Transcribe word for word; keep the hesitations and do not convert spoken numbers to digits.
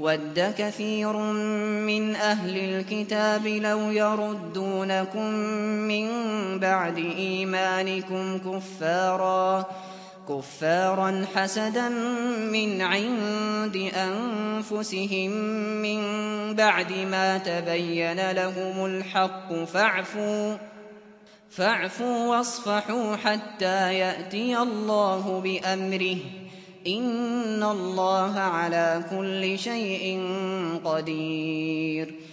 وَدَّ كَثِيرٌ مِّنْ أَهْلِ الْكِتَابِ لَوْ يَرُدُّونَكُم مِّن بَعْدِ إِيمَانِكُمْ كُفَّارًا كفارا حسدا من عند أنفسهم من بعد ما تبين لهم الحق فاعفوا, فاعفوا واصفحوا حتى يأتي الله بأمره إن الله على كل شيء قدير